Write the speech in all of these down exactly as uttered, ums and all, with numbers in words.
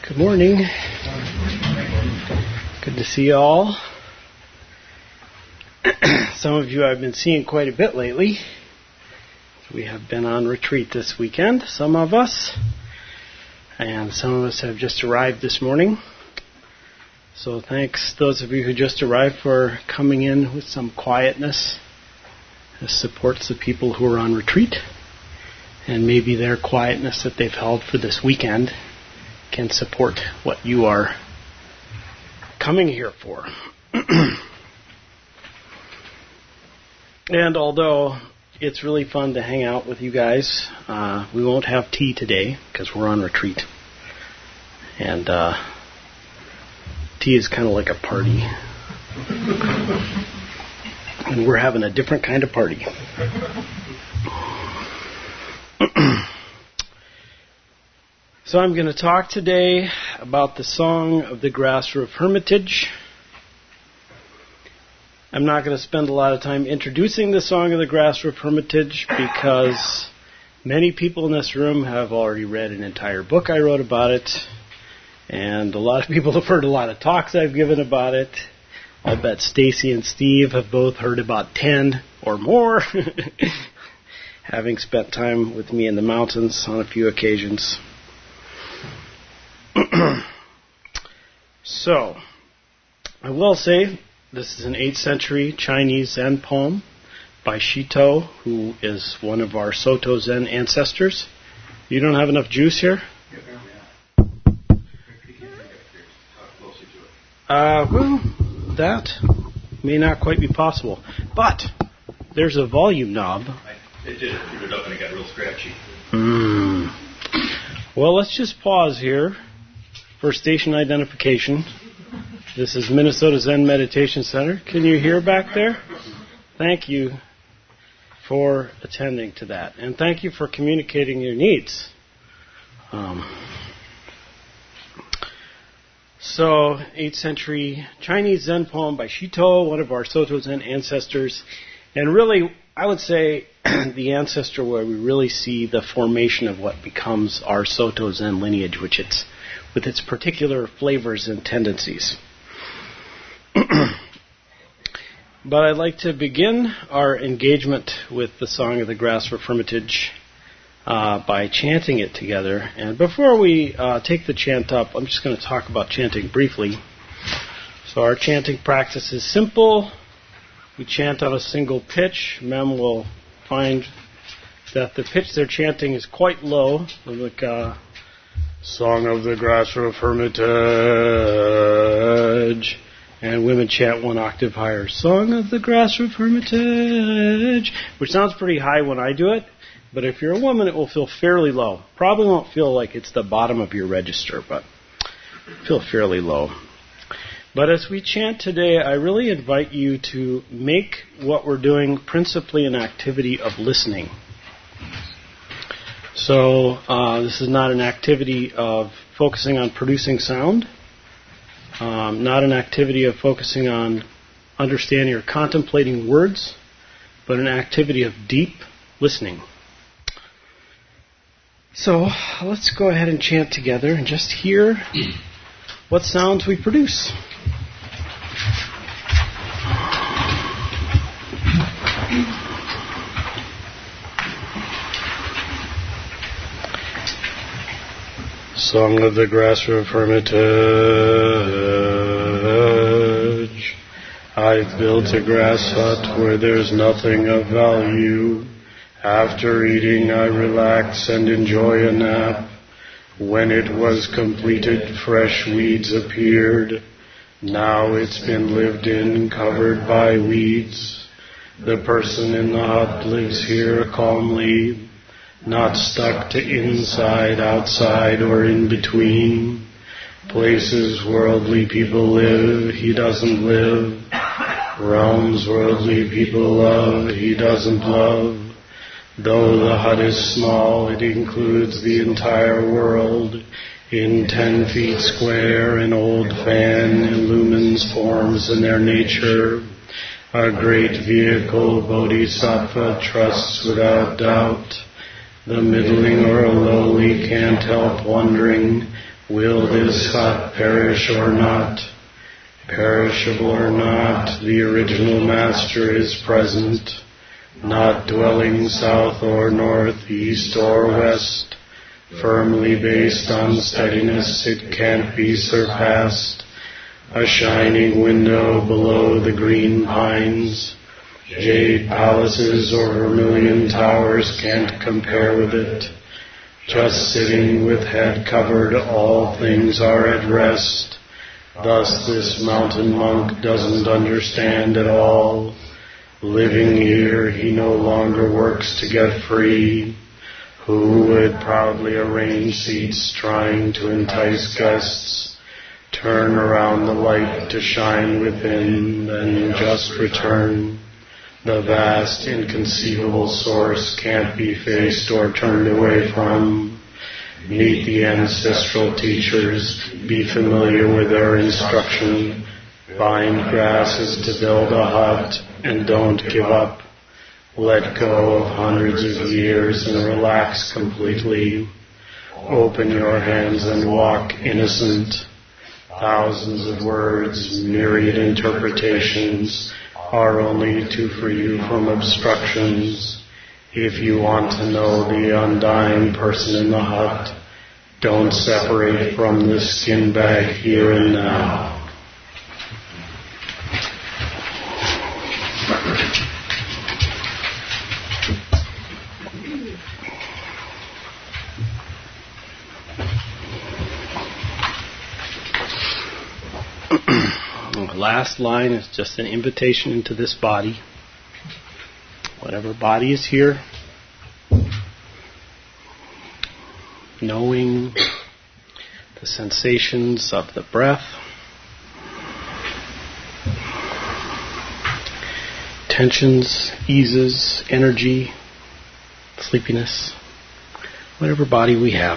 Good morning. Good to see you all. Some of you I've been seeing quite a bit lately. We have been on retreat this weekend, some of us, and some of us have just arrived this morning. So thanks those of you who just arrived for coming in with some quietness. This supports the people who are on retreat, and maybe their quietness that they've held for this weekend can support what you are coming here for. And although it's really fun to hang out with you guys, uh, we won't have tea today because we're on retreat. And uh, tea is kind of like a party. And we're having a different kind of party. So I'm going to talk today about the Song of the Grassroof Hermitage. I'm not going to spend a lot of time introducing the Song of the Grassroof Hermitage because many people in this room have already read an entire book I wrote about it, and a lot of people have heard a lot of talks I've given about it. I'll bet Stacy and Steve have both heard about ten or more, having spent time with me in the mountains on a few occasions. So, I will say this is an eighth century Chinese Zen poem by Shito, who is one of our Soto Zen ancestors. You don't have enough juice here? Uh, well, that may not quite be possible. But there's a volume knob. I, it did. It screwed it up and it got real scratchy. Mm. Well, let's just pause here for station identification. This is Minnesota Zen Meditation Center. Can you hear back there? Thank you for attending to that. And thank you for communicating your needs. Um, so, eighth century Chinese Zen poem by Shito, one of our Soto Zen ancestors. And really, I would say the ancestor where we really see the formation of what becomes our Soto Zen lineage, which it's with its particular flavors and tendencies. But I'd like to begin our engagement with the Song of the Grassroof Hermitage uh, by chanting it together. And before we uh, take the chant up, I'm just going to talk about chanting briefly. So our chanting practice is simple. We chant on a single pitch. Mem will find that the pitch they're chanting is quite low, like uh, Song of the Grassroof Hermitage. And women chant one octave higher. Song of the Grassroof Hermitage. Which sounds pretty high when I do it, but if you're a woman, it will feel fairly low. Probably won't feel like it's the bottom of your register, but feel fairly low. But as we chant today, I really invite you to make what we're doing principally an activity of listening. So uh, this is not an activity of focusing on producing sound, um, not an activity of focusing on understanding or contemplating words, but an activity of deep listening. So let's go ahead and chant together and just hear what sounds we produce. Song of the Grassroof Hermitage. I've built a grass hut where there's nothing of value. After eating, I relax and enjoy a nap. When it was completed, fresh weeds appeared. Now it's been lived in, covered by weeds. The person in the hut lives here calmly, not stuck to inside, outside, or in between. Places worldly people live, he doesn't live. Realms worldly people love, he doesn't love. Though the hut is small, it includes the entire world. In ten feet square, an old fan illumines forms in their nature. A great vehicle, Bodhisattva trusts without doubt. The middling or lowly can't help wondering Will this hut perish or not? Perishable or not, the original master is present, not dwelling south or north, east or west. Firmly based on steadiness, it can't be surpassed. A shining window below the green pines. Jade palaces or vermilion towers can't compare with it. Just sitting with head covered, all things are at rest. Thus this mountain monk doesn't understand at all. Living here, he no longer works to get free. Who would proudly arrange seats trying to entice guests, turn around the light to shine within, then just return? The vast, inconceivable source can't be faced or turned away from. Meet the ancestral teachers, be familiar with their instruction. Find grasses to build a hut, and don't give up. Let go of hundreds of years and relax completely. Open your hands and walk innocent. Thousands of words, myriad interpretations, are only to free you from obstructions. If you want to know the undying person in the hut, don't separate from the skin bag here and now. The last line is just an invitation into this body. Whatever body is here, knowing the sensations of the breath, tensions, eases, energy, sleepiness, whatever body we have.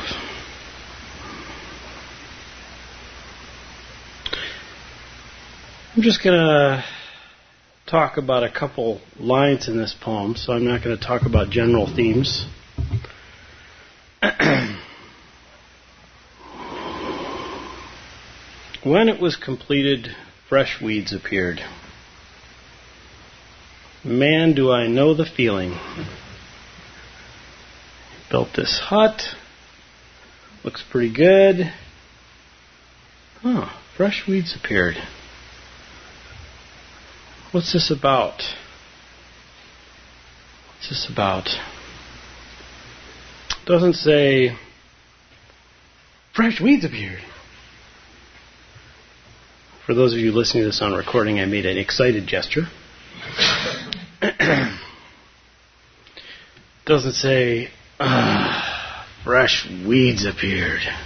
I'm just going to talk about a couple lines in this poem, so I'm not going to talk about general themes. When it was completed, fresh weeds appeared. Man, do I know the feeling. Built this hut. Looks pretty good. Huh, fresh weeds appeared. What's this about? What's this about? It doesn't say, fresh weeds appeared. For those of you listening to this on recording, I made an excited gesture. Doesn't say, ah, fresh weeds appeared. It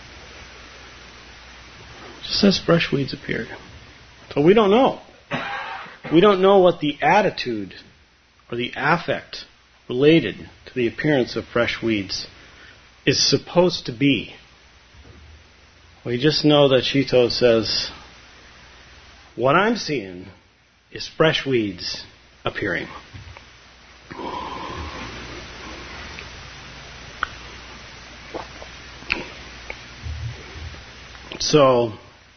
just says fresh weeds appeared. So we don't know. We don't know what the attitude or the affect related to the appearance of fresh weeds is supposed to be. We just know that Shito says, what I'm seeing is fresh weeds appearing. So,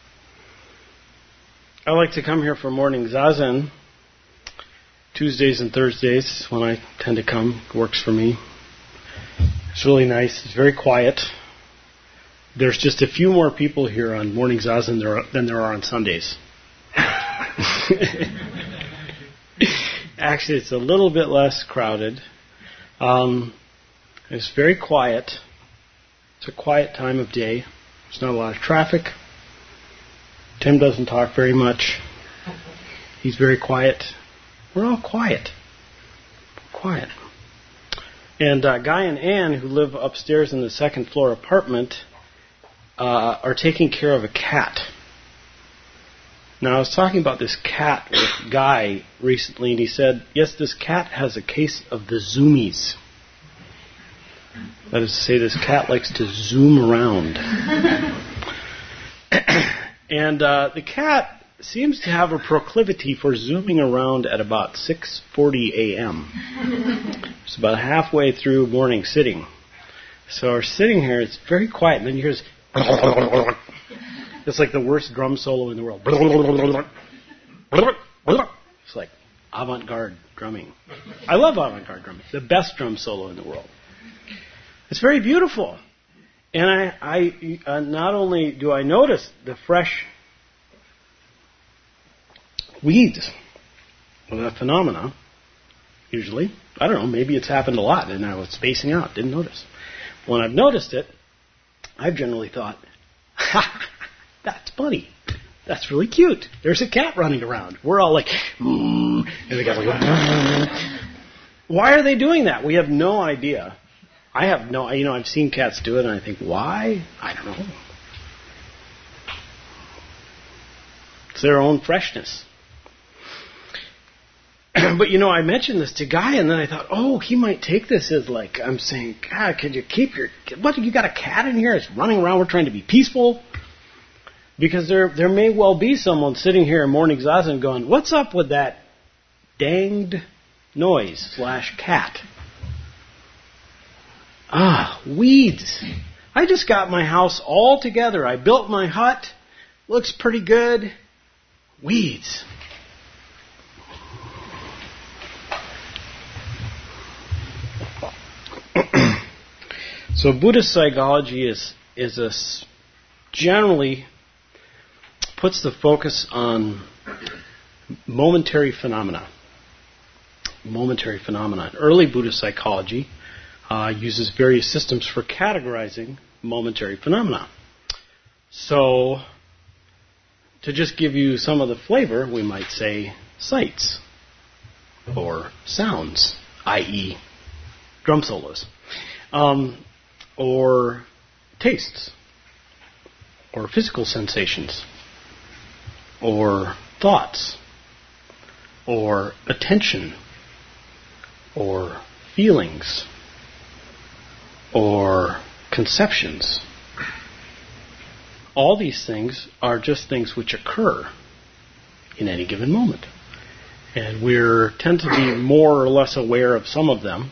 I like to come here for morning zazen. Tuesdays and Thursdays when I tend to come. It works for me. It's really nice. It's very quiet. There's just a few more people here on morning zazen than there are on Sundays. Actually, it's a little bit less crowded. Um, it's very quiet. It's a quiet time of day. There's not a lot of traffic. Tim doesn't talk very much. He's very quiet. We're all quiet. Quiet. And uh, Guy and Ann, who live upstairs in the second floor apartment, uh, are taking care of a cat. Now, I was talking about this cat with Guy recently, and he said, yes, this cat has a case of the zoomies. That is to say, this cat likes to zoom around. And uh, the cat seems to have a proclivity for zooming around at about six forty a.m. It's about halfway through morning sitting. So we're sitting here, it's very quiet, and then you hear this It's like the worst drum solo in the world. It's like avant-garde drumming. I love avant-garde drumming. The best drum solo in the world. It's very beautiful. And I, I uh, not only do I notice the fresh weeds of that phenomena, usually, I don't know, maybe it's happened a lot and I was spacing out, didn't notice. When I've noticed it, I've generally thought, ha, that's funny. That's really cute. There's a cat running around. We're all like, mm, and the cat's like, mm. Why are they doing that? We have no idea. I have no, you know, I've seen cats do it and I think, why? I don't know. It's their own freshness. But, you know, I mentioned this to Guy, and then I thought, oh, he might take this as like, I'm saying, God, could you keep your, what, you got a cat in here? It's running around, we're trying to be peaceful. Because there there may well be someone sitting here in morning zazen going, what's up with that danged noise slash cat? Ah, weeds. I just got my house all together. I built my hut. Looks pretty good. Weeds. So Buddhist psychology is is a generally puts the focus on momentary phenomena. Momentary phenomena. Early Buddhist psychology uh, uses various systems for categorizing momentary phenomena. So, to just give you some of the flavor, we might say sights or sounds, that is, drum solos. Um, or tastes, or physical sensations, or thoughts, or attention, or feelings, or conceptions. All these things are just things which occur in any given moment. And we tend to be more or less aware of some of them.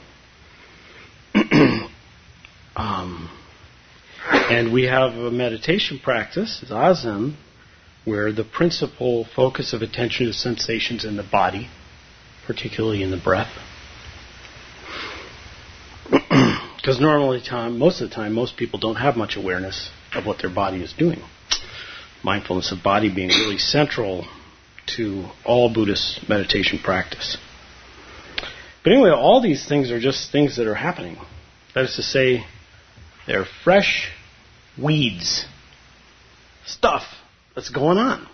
Um, and we have a meditation practice, zazen, where the principal focus of attention is sensations in the body, particularly in the breath. Because normally, time, most of the time, most people don't have much awareness of what their body is doing. Mindfulness of body being really central to all Buddhist meditation practice. But anyway, all these things are just things that are happening. That is to say, they're fresh weeds. Stuff that's going on.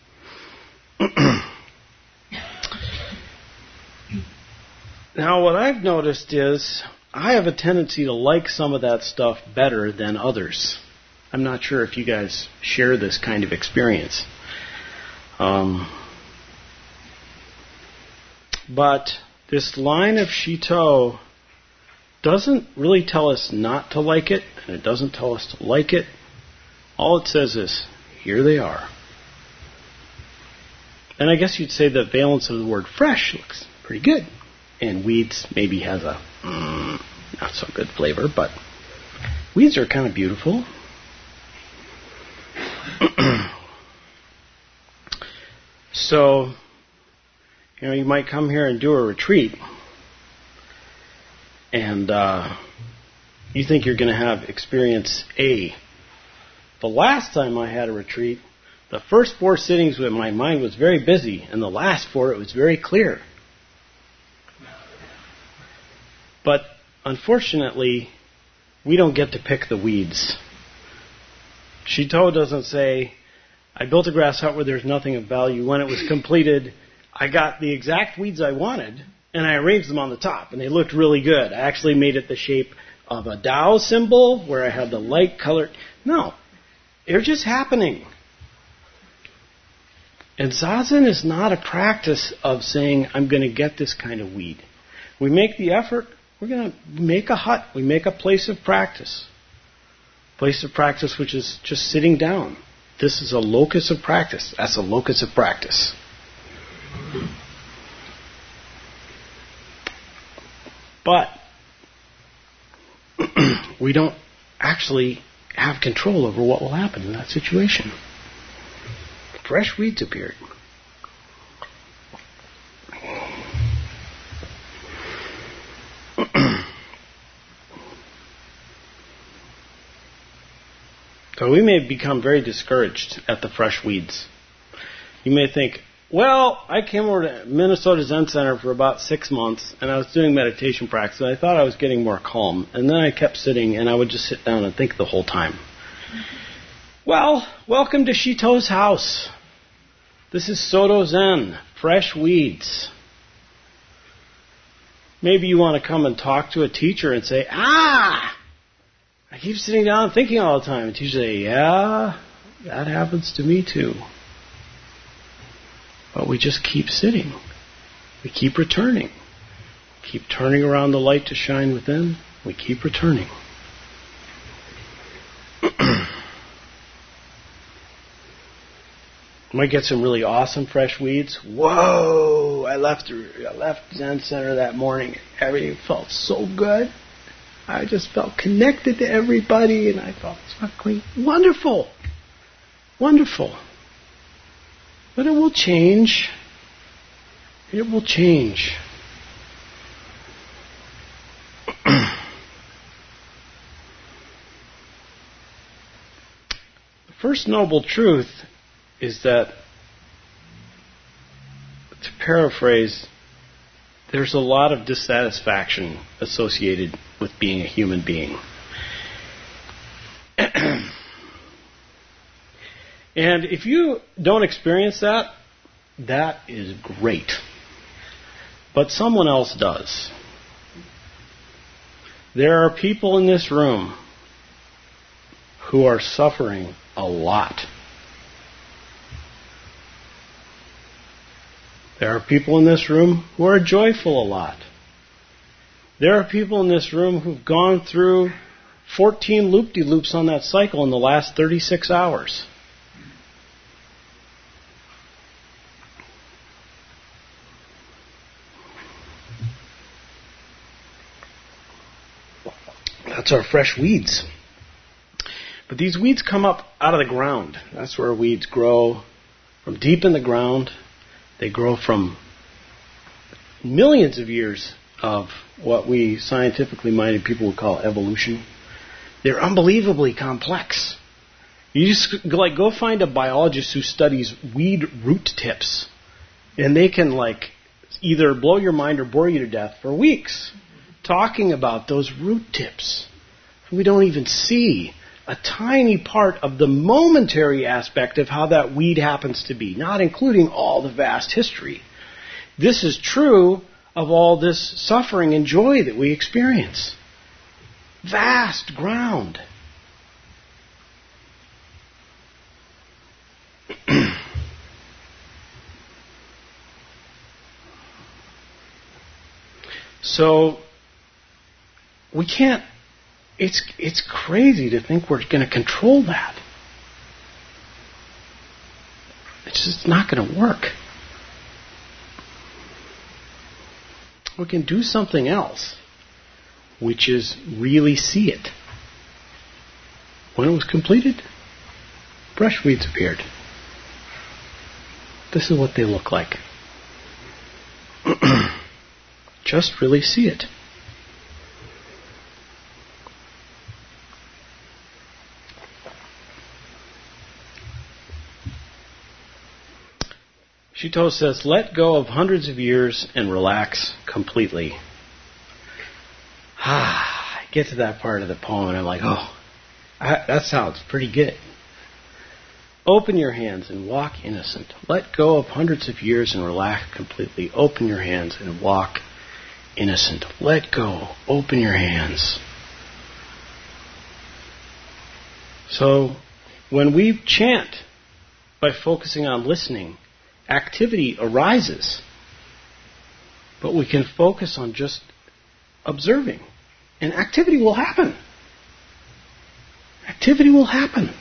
Now, what I've noticed is I have a tendency to like some of that stuff better than others. I'm not sure if you guys share this kind of experience. Um, but this line of Shito doesn't really tell us not to like it, and it doesn't tell us to like it. All it says is, here they are. And I guess you'd say the valence of the word fresh looks pretty good. And weeds maybe has a mm, not so good flavor, but weeds are kind of beautiful. So, you know, you might come here and do a retreat, and uh, you think you're going to have experience A. The last time I had a retreat, the first four sittings when my mind was very busy, and the last four it was very clear. But unfortunately, we don't get to pick the weeds. Shito doesn't say, I built a grass hut where there's nothing of value. When it was completed, I got the exact weeds I wanted, and I arranged them on the top, and they looked really good. I actually made it the shape of a Tao symbol, where I had the light color. No, they're just happening. And zazen is not a practice of saying, I'm going to get this kind of weed. We make the effort. We're going to make a hut. We make a place of practice. Place of practice which is just sitting down. This is a locus of practice. That's a locus of practice. But we don't actually have control over what will happen in that situation. Fresh weeds appeared. So we may become very discouraged at the fresh weeds. You may think, well, I came over to Minnesota Zen Center for about six months, and I was doing meditation practice, and I thought I was getting more calm. And then I kept sitting, and I would just sit down and think the whole time. Well, welcome to Shito's house. This is Soto Zen, fresh weeds. Maybe you want to come and talk to a teacher and say, ah, I keep sitting down and thinking all the time. And teacher say, yeah, that happens to me too. But we just keep sitting. We keep returning. Keep turning around the light to shine within. We keep returning. Might get some really awesome fresh weeds. Whoa! I left I left Zen Center that morning. Everything felt so good. I just felt connected to everybody, and I thought, it's fucking wonderful. Wonderful. But it will change. It will change. The first noble truth is that, to paraphrase, there's a lot of dissatisfaction associated with being a human being. And if you don't experience that, that is great. But someone else does. There are people in this room who are suffering a lot. There are people in this room who are joyful a lot. There are people in this room who've gone through fourteen loop-de-loops on that cycle in the last thirty-six hours. That's our fresh weeds. But these weeds come up out of the ground. That's where weeds grow, from deep in the ground. They grow from millions of years of what we scientifically minded people would call evolution. They're unbelievably complex. You just like go find a biologist who studies weed root tips, and they can like either blow your mind or bore you to death for weeks talking about those root tips. We don't even see a tiny part of the momentary aspect of how that weed happens to be, not including all the vast history. This is true of all this suffering and joy that we experience. Vast ground. So, we can't, it's, it's crazy to think we're going to control that. It's just not going to work. We can do something else, which is really see it. When it was completed, brush weeds appeared. This is what they look like. Just really see it. Shito says, let go of hundreds of years and relax completely. Ah, I get to that part of the poem and I'm like, oh, I, that sounds pretty good. Open your hands and walk innocent. Let go of hundreds of years and relax completely. Open your hands and walk innocent. Let go. Open your hands. So, when we chant by focusing on listening, activity arises. But we can focus on just observing. And activity will happen. Activity will happen.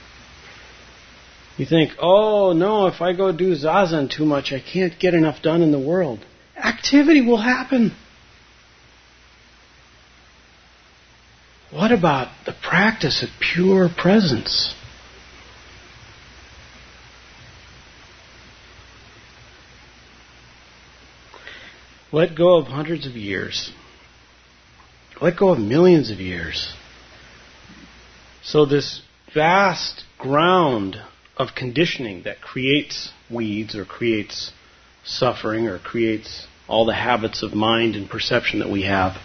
You think, oh no, if I go do Zazen too much, I can't get enough done in the world. Activity will happen. What what about the practice of pure presence? Let go of hundreds of years. Let go of millions of years. So this vast ground of conditioning that creates weeds or creates suffering or creates all the habits of mind and perception that we have.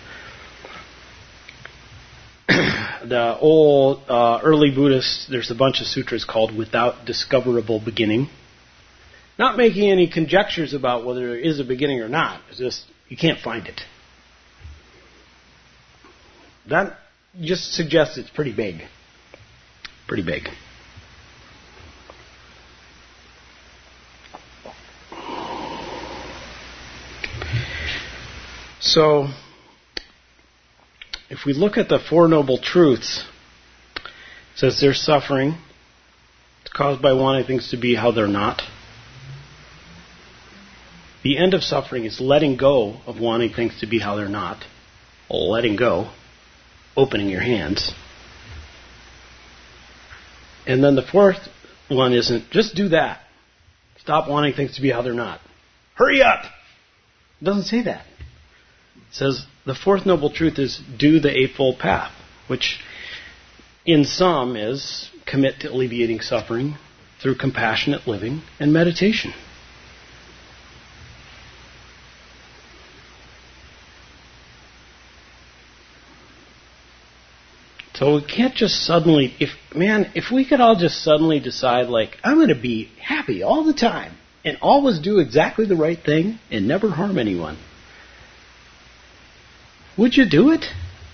The old uh, early Buddhists, there's a bunch of sutras called Without Discoverable Beginning. Not making any conjectures about whether there is a beginning or not. It's just, you can't find it. That just suggests it's pretty big. Pretty big. So, if we look at the Four Noble Truths, it says there's suffering. It's caused by wanting things to be how they're not. The end of suffering is letting go of wanting things to be how they're not. Letting go. Opening your hands. And then the fourth one isn't, just do that. Stop wanting things to be how they're not. Hurry up! It doesn't say that. It says the fourth noble truth is do the Eightfold Path, which in sum is commit to alleviating suffering through compassionate living and meditation. So we can't just suddenly, if man, if we could all just suddenly decide, like, I'm going to be happy all the time and always do exactly the right thing and never harm anyone. Would you do it?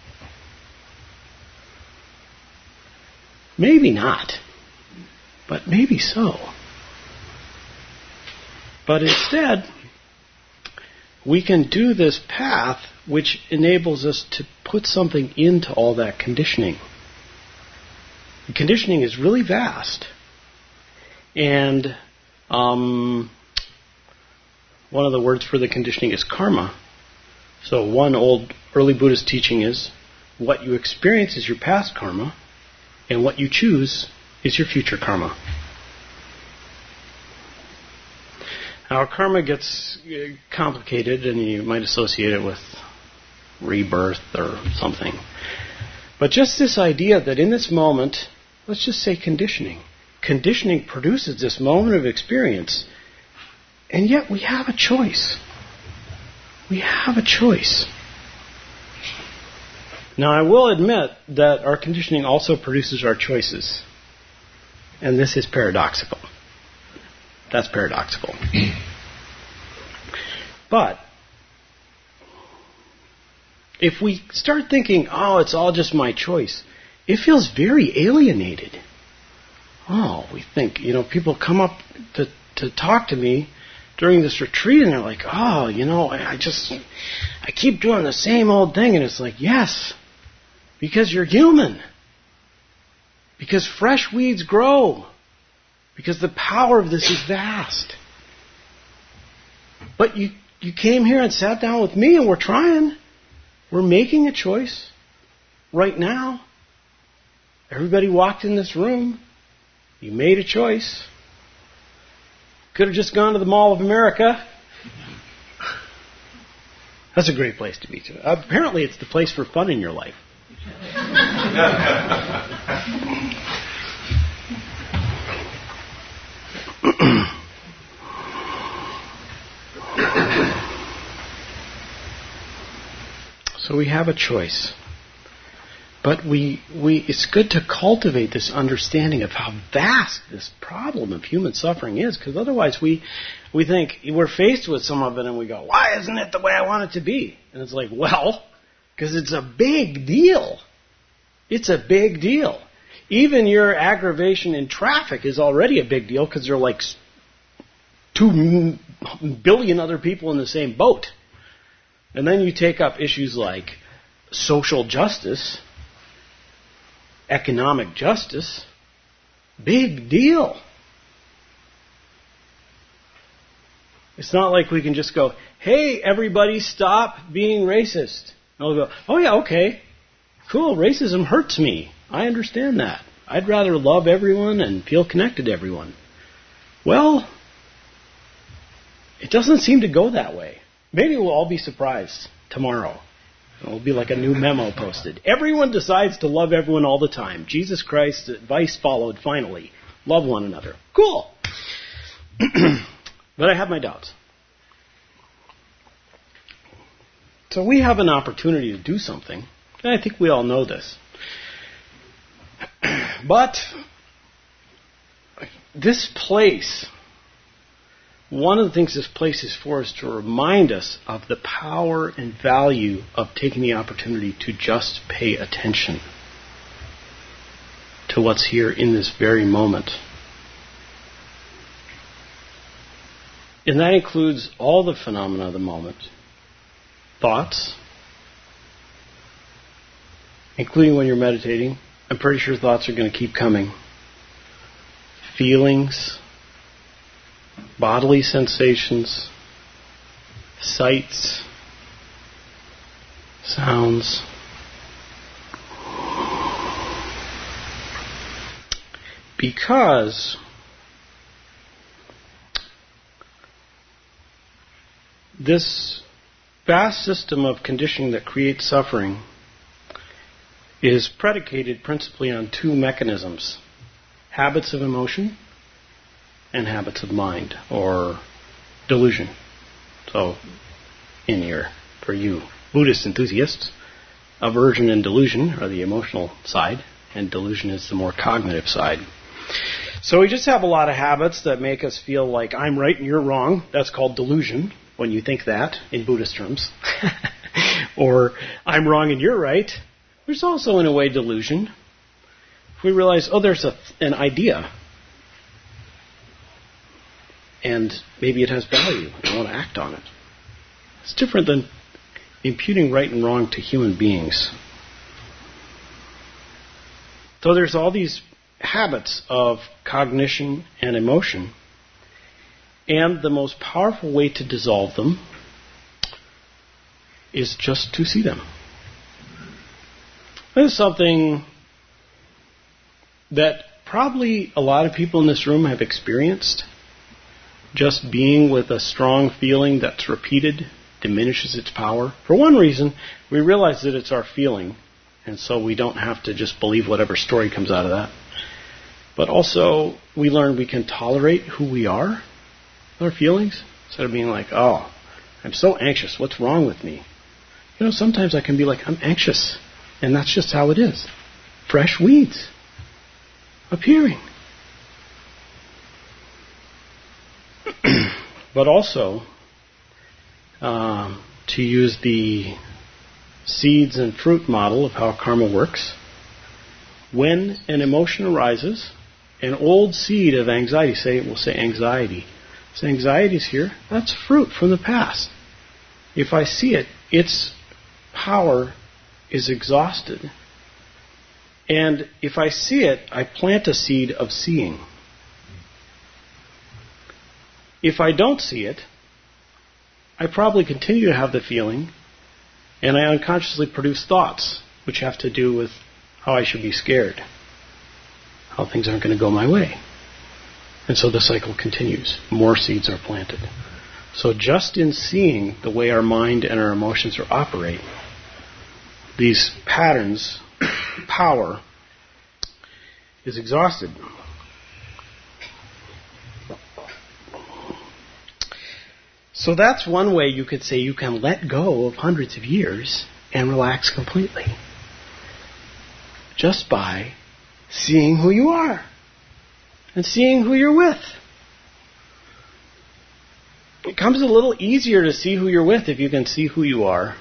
Maybe not, but maybe so. But instead, we can do this path which enables us to put something into all that conditioning. The conditioning is really vast. And um, one of the words for the conditioning is karma. So one old early Buddhist teaching is, what you experience is your past karma, and what you choose is your future karma. Now, karma gets complicated, and you might associate it with rebirth or something. But just this idea that in this moment, let's just say conditioning. Conditioning produces this moment of experience, and yet we have a choice. We have a choice. Now, I will admit that our conditioning also produces our choices. And this is paradoxical. That's paradoxical. But if we start thinking, oh, it's all just my choice, it feels very alienated. Oh, we think, you know, people come up to, to talk to me during this retreat and they're like, oh, you know, I just, I keep doing the same old thing. And it's like, yes, because you're human. Because fresh weeds grow. Because the power of this is vast. But you, you came here and sat down with me and we're trying. We're making a choice right now. Everybody walked in this room. You made a choice. Could have just gone to the Mall of America. That's a great place to be. Too. Apparently it's the place for fun in your life. So we have a choice. But we, we, it's good to cultivate this understanding of how vast this problem of human suffering is, because otherwise we, we think we're faced with some of it and we go, why isn't it the way I want it to be? And it's like, well, because it's a big deal. It's a big deal. Even your aggravation in traffic is already a big deal because there are like two billion other people in the same boat. And then you take up issues like social justice, economic justice. Big deal. It's not like we can just go, hey, everybody stop being racist. And we'll go, oh yeah, okay. Cool, racism hurts me. I understand that. I'd rather love everyone and feel connected to everyone. Well, it doesn't seem to go that way. Maybe we'll all be surprised tomorrow. It'll be like a new memo posted. Everyone decides to love everyone all the time. Jesus Christ's advice followed finally. Love one another. Cool. But I have my doubts. So we have an opportunity to do something. And I think we all know this. But this place, one of the things this place is for is to remind us of the power and value of taking the opportunity to just pay attention to what's here in this very moment. And that includes all the phenomena of the moment. Thoughts, including when you're meditating. I'm pretty sure thoughts are going to keep coming. Feelings, bodily sensations, sights, sounds. Because this vast system of conditioning that creates suffering is predicated principally on two mechanisms: habits of emotion and habits of mind, or delusion. So, in here, for you Buddhist enthusiasts, aversion and delusion are the emotional side, and delusion is the more cognitive side. So we just have a lot of habits that make us feel like I'm right and you're wrong. That's called delusion, when you think that, in Buddhist terms. Or, I'm wrong and you're right. There's also, in a way, delusion. If we realize, oh, there's a, an idea, and maybe it has value, and I want to act on it. It's different than imputing right and wrong to human beings. So there's all these habits of cognition and emotion, and the most powerful way to dissolve them is just to see them. This is something that probably a lot of people in this room have experienced. Just being with a strong feeling that's repeated diminishes its power. For one reason, we realize that it's our feeling, and so we don't have to just believe whatever story comes out of that. But also, we learn we can tolerate who we are, our feelings, instead of being like, oh, I'm so anxious, what's wrong with me? You know, sometimes I can be like, I'm anxious, and that's just how it is. Fresh weeds appearing. But also, um, to use the seeds and fruit model of how karma works, when an emotion arises, an old seed of anxiety, say we'll say anxiety, so anxiety is here, that's fruit from the past. If I see it, its power is exhausted. And if I see it, I plant a seed of seeing. If I don't see it, I probably continue to have the feeling, and I unconsciously produce thoughts, which have to do with how I should be scared, how things aren't going to go my way. And so the cycle continues. More seeds are planted. So just in seeing the way our mind and our emotions are operate, these patterns, power, is exhausted. So that's one way you could say you can let go of hundreds of years and relax completely. Just by seeing who you are and seeing who you're with. It comes a little easier to see who you're with if you can see who you are,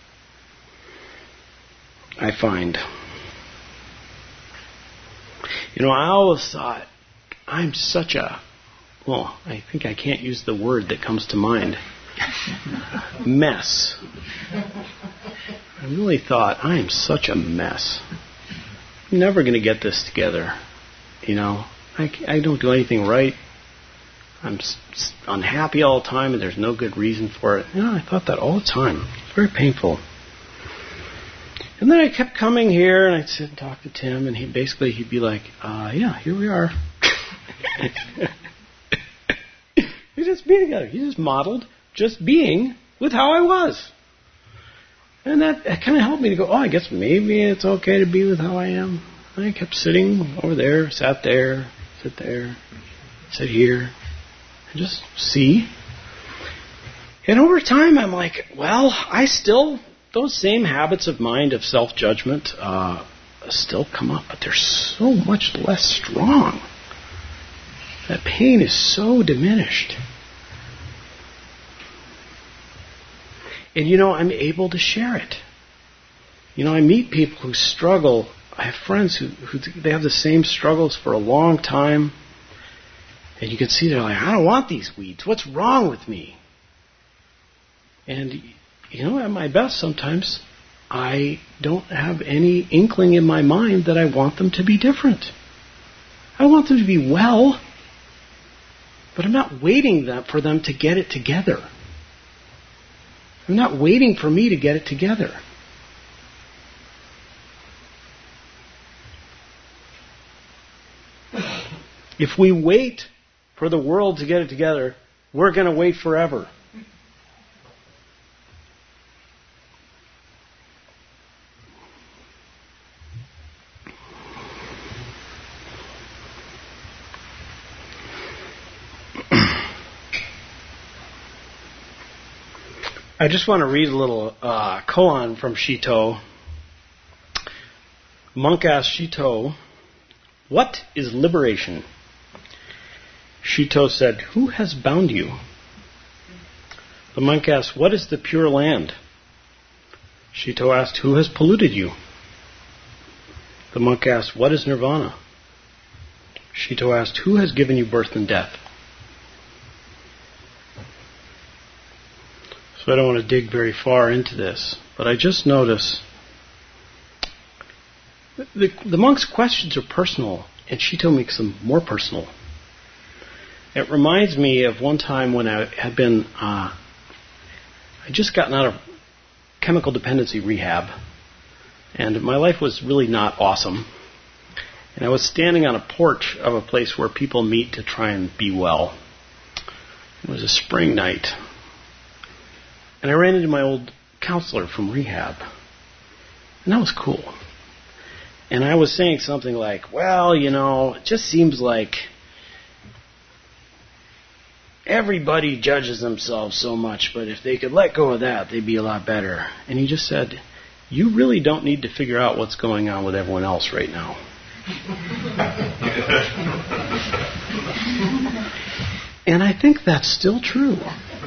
I find. You know, I always thought, I'm such a, well, I think I can't use the word that comes to mind. Mess. I really thought, I am such a mess. I'm never going to get this together. You know, I, I don't do anything right. I'm s- unhappy all the time and there's no good reason for it. You know, I thought that all the time. It's very painful. And then I kept coming here, and I'd sit and talk to Tim, and he basically he'd be like, uh, "Yeah, here we are." We just be together. He just modeled just being with how I was, and that, that kind of helped me to go, "Oh, I guess maybe it's okay to be with how I am." And I kept sitting over there, sat there, sit there, sit here, and just see. And over time, I'm like, well, I still. Those same habits of mind of self-judgment uh, still come up, but they're so much less strong. That pain is so diminished. And, you know, I'm able to share it. You know, I meet people who struggle. I have friends who, who they have the same struggles for a long time. And you can see they're like, I don't want these weeds. What's wrong with me? And you know, at my best sometimes, I don't have any inkling in my mind that I want them to be different. I want them to be well, but I'm not waiting for them to get it together. I'm not waiting for me to get it together. If we wait for the world to get it together, we're going to wait forever. I just want to read a little uh, koan from Shito. Monk asked Shito, "What is liberation?" Shito said, "Who has bound you?" The monk asked, "What is the pure land?" Shito asked, "Who has polluted you?" The monk asked, "What is nirvana?" Shito asked, "Who has given you birth and death?" So I don't want to dig very far into this, but I just notice the, the monk's questions are personal, and Shito makes them more personal. It reminds me of one time when I had been, uh, I'd just gotten out of chemical dependency rehab, and my life was really not awesome. And I was standing on a porch of a place where people meet to try and be well. It was a spring night. And I ran into my old counselor from rehab. And that was cool. And I was saying something like, well, you know, it just seems like everybody judges themselves so much, but if they could let go of that, they'd be a lot better. And he just said, you really don't need to figure out what's going on with everyone else right now. And I think that's still true.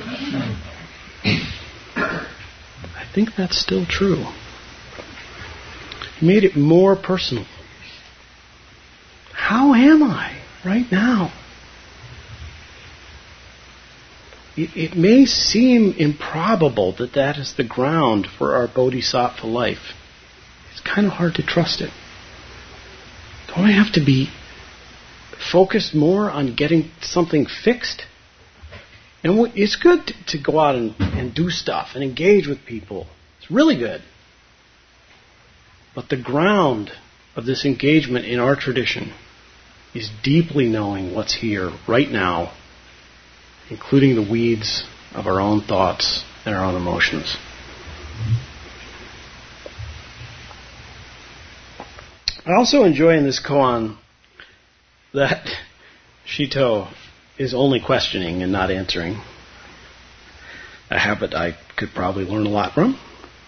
I think that's still true. He made it more personal. How am I right now? It, it may seem improbable that that is the ground for our bodhisattva life. It's kind of hard to trust it. Don't I have to be focused more on getting something fixed? And it's good to, to go out and, and do stuff and engage with people. It's really good. But the ground of this engagement in our tradition is deeply knowing what's here right now, including the weeds of our own thoughts and our own emotions. I also enjoy in this koan that Shito is only questioning and not answering. A habit I could probably learn a lot from.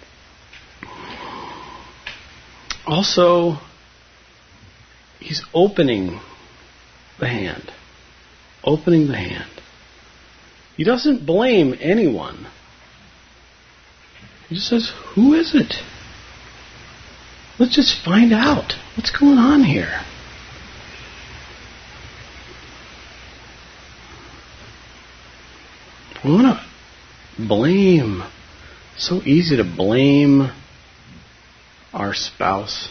Also, he's opening the hand. Opening the hand. He doesn't blame anyone. He just says, who is it? Let's just find out. What's going on here? We want to blame. So easy to blame our spouse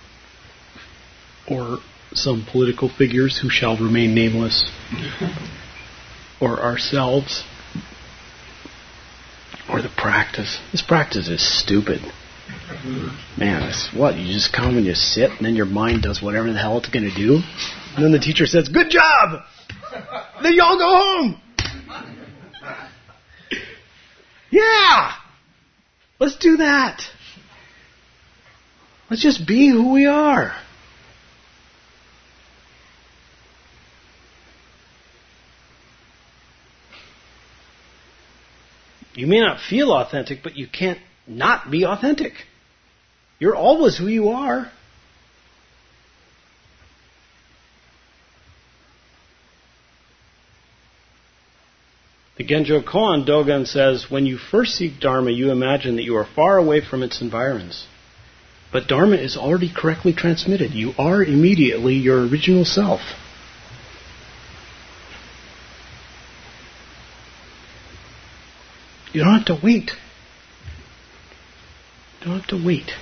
or some political figures who shall remain nameless or ourselves or the practice. This practice is stupid. Man, it's what? You just come and you sit, and then your mind does whatever the hell it's going to do. And then the teacher says, good job! Then you all go home! Yeah! Let's do that! Let's just be who we are. You may not feel authentic, but you can't not be authentic. You're always who you are. The Genjo Koan Dogen says, when you first seek Dharma, you imagine that you are far away from its environs. But Dharma is already correctly transmitted. You are immediately your original self. You don't have to wait. You don't have to wait.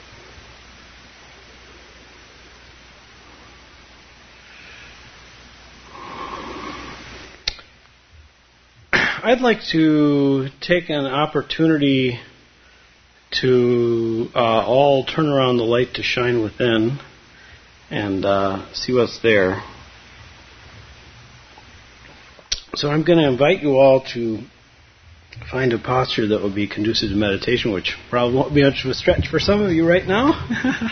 I'd like to take an opportunity to uh, all turn around the light to shine within and uh, see what's there. So I'm going to invite you all to find a posture that will be conducive to meditation, which probably won't be much of a stretch for some of you right now.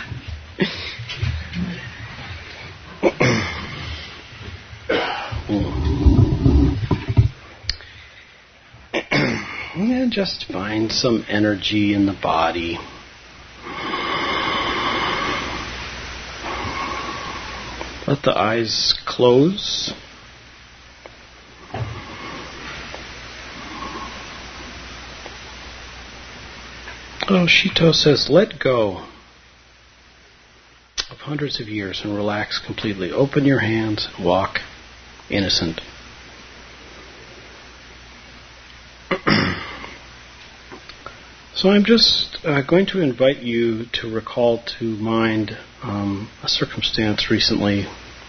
And just find some energy in the body. Let the eyes close. Oh, Shito says, let go of hundreds of years and relax completely. Open your hands, walk innocent. So I'm just uh, going to invite you to recall to mind um, a circumstance recently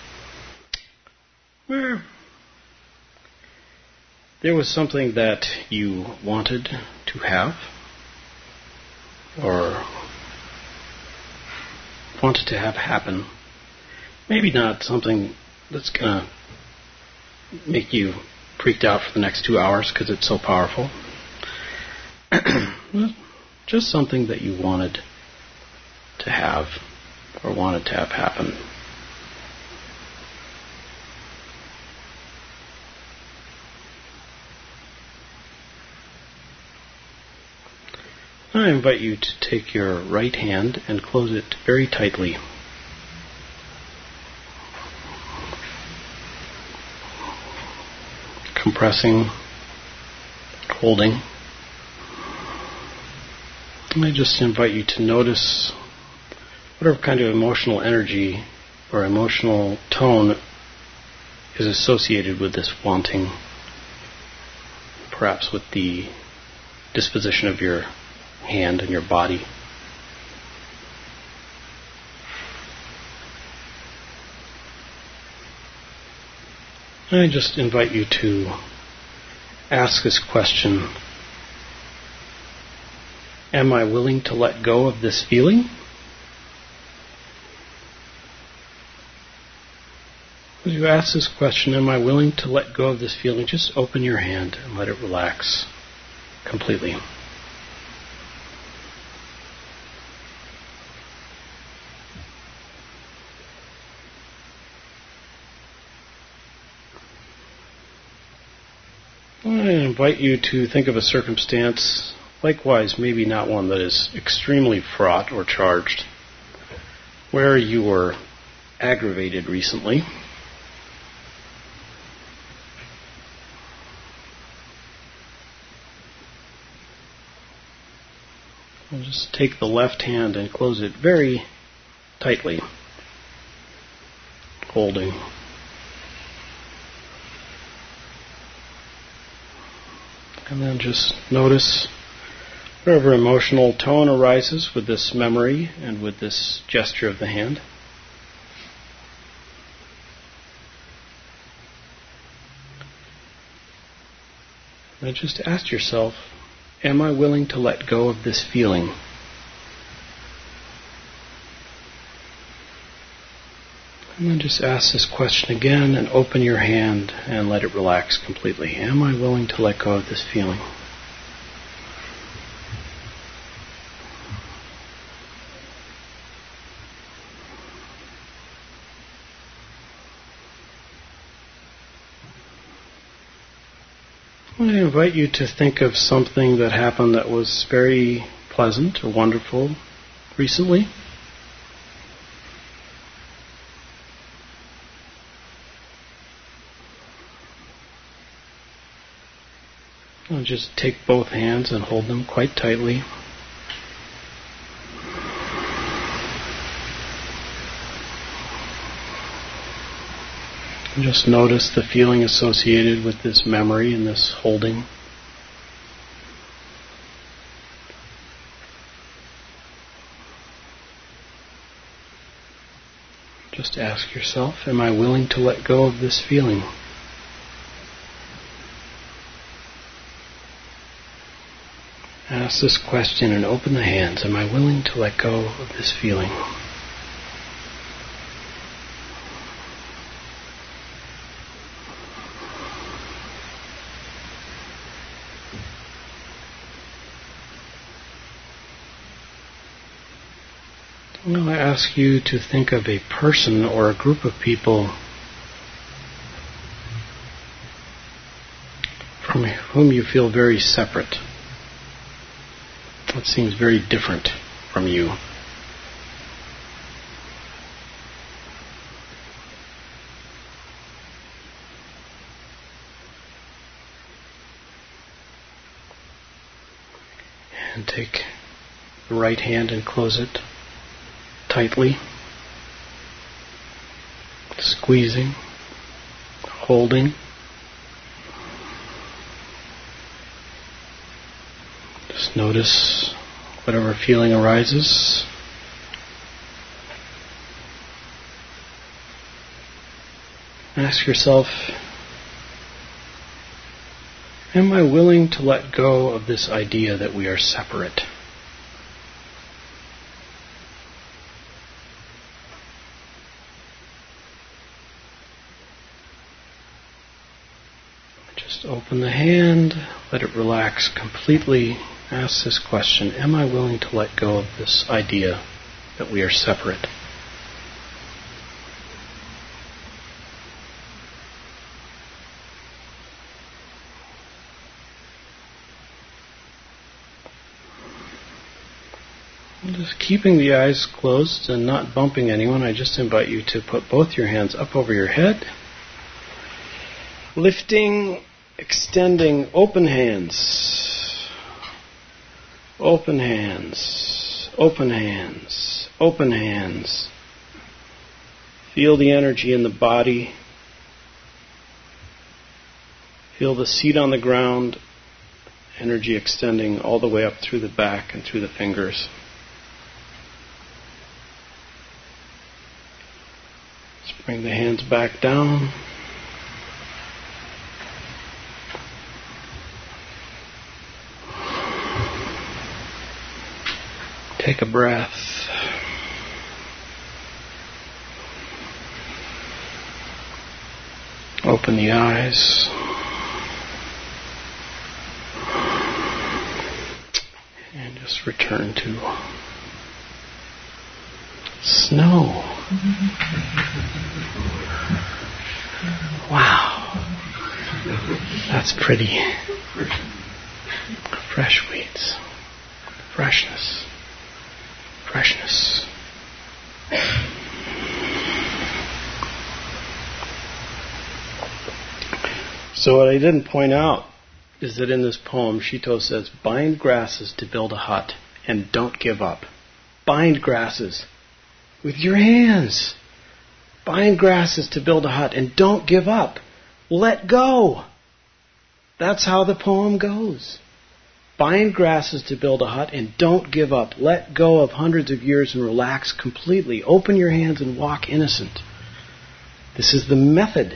where there was something that you wanted to have or wanted to have happen. Maybe not something that's going to make you freaked out for the next two hours because it's so powerful. Just something that you wanted to have or wanted to have happen. I invite you to take your right hand and close it very tightly. Compressing, holding. I just invite you to notice whatever kind of emotional energy or emotional tone is associated with this wanting, perhaps with the disposition of your hand and your body. I just invite you to ask this question: am I willing to let go of this feeling? As you ask this question, am I willing to let go of this feeling? Just open your hand and let it relax completely. I invite you to think of a circumstance, likewise, maybe not one that is extremely fraught or charged, where you were aggravated recently. We'll just take the left hand and close it very tightly, holding. And then just notice whatever emotional tone arises with this memory and with this gesture of the hand. And just ask yourself, am I willing to let go of this feeling? And then just ask this question again and open your hand and let it relax completely. Am I willing to let go of this feeling? I invite you to think of something that happened that was very pleasant or wonderful recently. I'll just take both hands and hold them quite tightly. And just notice the feeling associated with this memory and this holding. Just ask yourself, am I willing to let go of this feeling? Ask this question and open the hands. Am I willing to let go of this feeling? Well, I ask you to think of a person or a group of people from whom you feel very separate. That seems very different from you. And take the right hand and close it tightly, squeezing, holding. Just notice whatever feeling arises. Ask yourself, am I willing to let go of this idea that we are separate? Just open the hand, let it relax completely. Ask this question, am I willing to let go of this idea that we are separate? And just keeping the eyes closed and not bumping anyone, I just invite you to put both your hands up over your head, lifting, extending, open hands. Open hands, open hands, open hands. Feel the energy in the body. Feel the seat on the ground, energy extending all the way up through the back and through the fingers. Let's bring the hands back down. Take a breath. Open the eyes. And just return to snow. Wow. That's pretty. Fresh weeds. Freshness. Freshness. So what I didn't point out is that in this poem, Shito says, bind grasses to build a hut and don't give up. Bind grasses with your hands. Bind grasses to build a hut and don't give up. Let go. That's how the poem goes. Bind grasses to build a hut and don't give up. Let go of hundreds of years and relax completely. Open your hands and walk innocent. This is the method.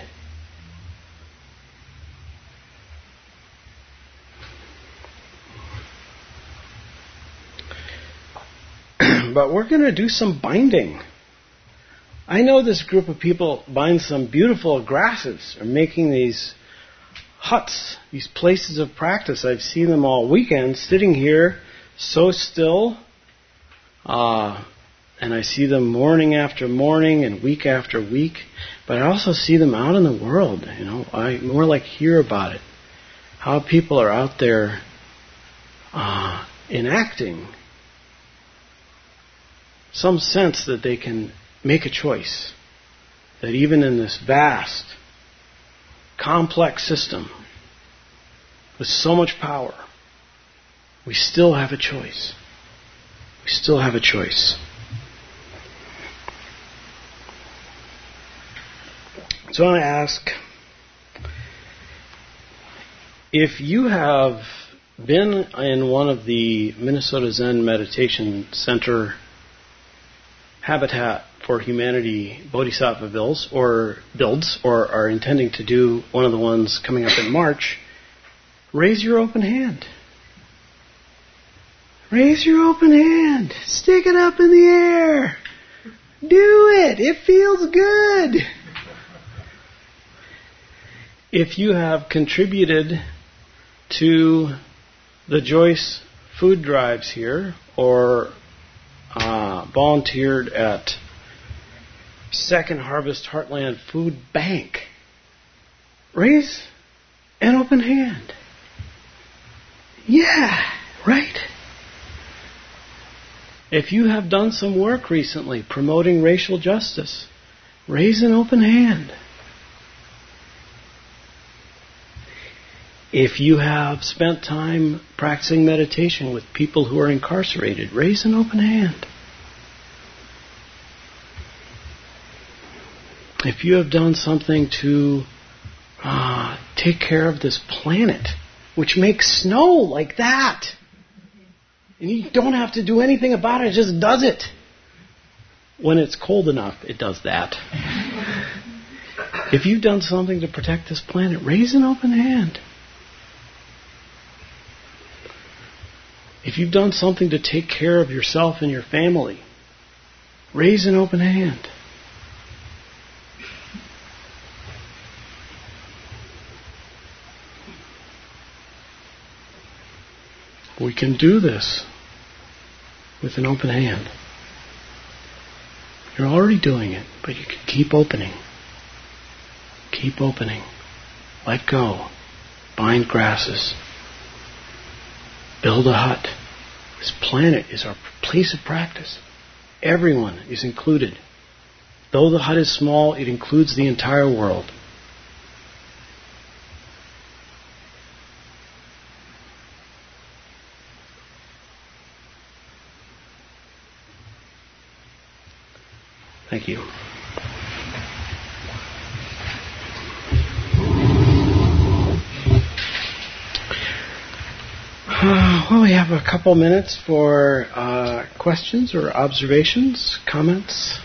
But we're going to do some binding. I know this group of people buying some beautiful grasses are making these huts, these places of practice. I've seen them all weekend sitting here so still. Uh, and I see them morning after morning and week after week. But I also see them out in the world. You know, I more like hear about it. How people are out there uh, enacting some sense that they can make a choice. That even in this vast, complex system with so much power, we still have a choice. We still have a choice. So I want to ask, if you have been in one of the Minnesota Zen Meditation Center Habitat for Humanity Bodhisattva builds, or builds, or are intending to do one of the ones coming up in March, raise your open hand. Raise your open hand. Stick it up in the air. Do it. It feels good. If you have contributed to the Joyce food drives here, or uh, volunteered at Second Harvest Heartland Food Bank, raise an open hand. Yeah, right? If you have done some work recently promoting racial justice, raise an open hand. If you have spent time practicing meditation with people who are incarcerated, raise an open hand. If you have done something to uh, take care of this planet, which makes snow like that, and you don't have to do anything about it, it just does it. When it's cold enough, it does that. If you've done something to protect this planet, raise an open hand. If you've done something to take care of yourself and your family, raise an open hand. We can do this with an open hand. You're already doing it, but you can keep opening. Keep opening. Let go. Bind grasses. Build a hut. This planet is our place of practice. Everyone is included. Though the hut is small, it includes the entire world. Thank you. Uh, well, we have a couple minutes for uh, questions or observations, comments.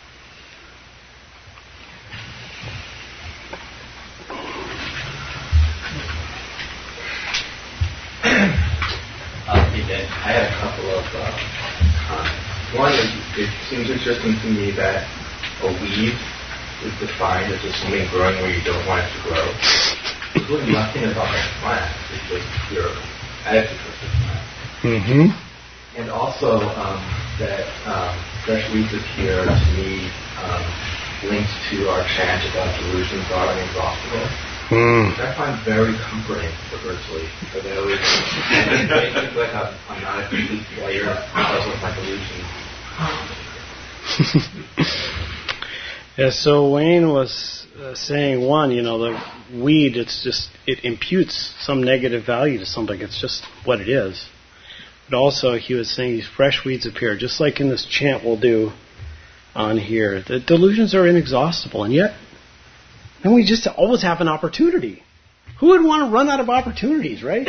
I had a couple of uh, comments. One is, it seems interesting to me that a weed is defined as just something growing where you don't want it to grow. There's really nothing about a plant. It's just pure attitude of the plant. Mm-hmm. And also um, that um, fresh weeds appear to me um, linked to our chant about delusions are inexhaustible. Mm. Which I find very comforting spiritually, because I always feel like I'm, I'm not a complete player because of my delusions. Yeah, so Wayne was uh, saying, one, you know, the weed, it's just, it imputes some negative value to something. It's just what it is. But also, he was saying these fresh weeds appear, just like in this chant we'll do on here. The delusions are inexhaustible, and yet, and we just always have an opportunity. Who would want to run out of opportunities, right?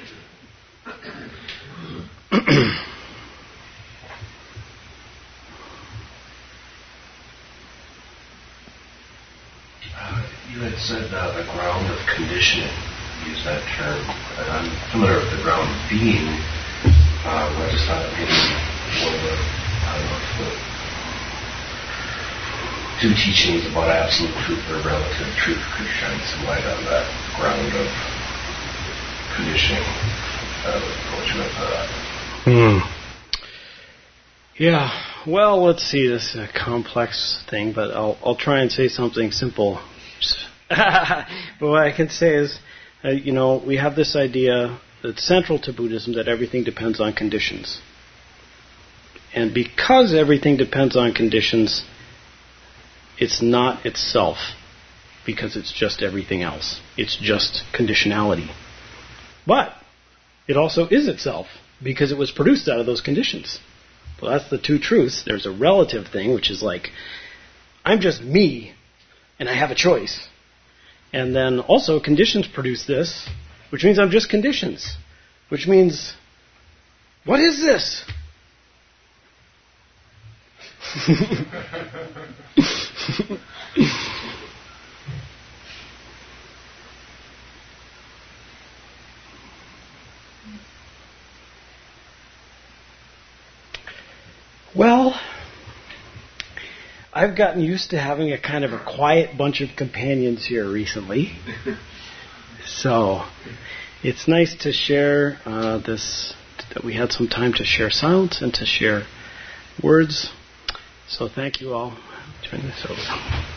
You had said uh, the ground of conditioning. You used that term. And I'm familiar with the ground of being. Um, I just thought maybe one of the, I don't know, the two teachings about absolute truth or relative truth could shine some light on that ground of conditioning. Uh, what you meant by that. Hmm. Yeah. Well, let's see. This is a complex thing, but I'll I'll try and say something simple. But what I can say is, uh, you know, we have this idea that's central to Buddhism that everything depends on conditions. And because everything depends on conditions, it's not itself, because it's just everything else. It's just conditionality. But it also is itself, because it was produced out of those conditions. Well, that's the two truths. There's a relative thing, which is like, I'm just me, and I have a choice. And then also conditions produce this, which means I'm just conditions. Which means, what is this? Well, I've gotten used to having a kind of a quiet bunch of companions here recently. So it's nice to share uh, this, that we had some time to share silence and to share words. So thank you all. Turn this over.